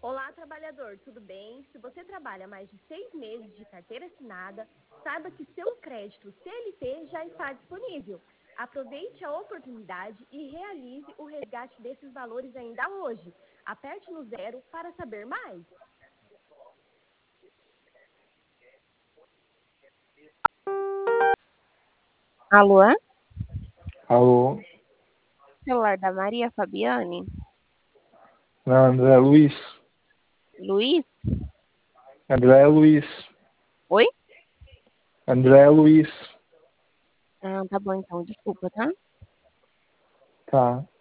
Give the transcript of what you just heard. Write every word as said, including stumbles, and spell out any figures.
Olá, trabalhador, tudo bem? Se você trabalha mais de seis meses de carteira assinada, saiba que seu crédito C L T já está disponível. Aproveite a oportunidade e realize o resgate desses valores ainda hoje. Aperte no zero para saber mais. Alô? Alô? Celular da Maria Fabiane? Não, André Luiz. Luiz? André Luiz. Oi? André Luiz. Ah, tá bom então, desculpa, tá? Tá.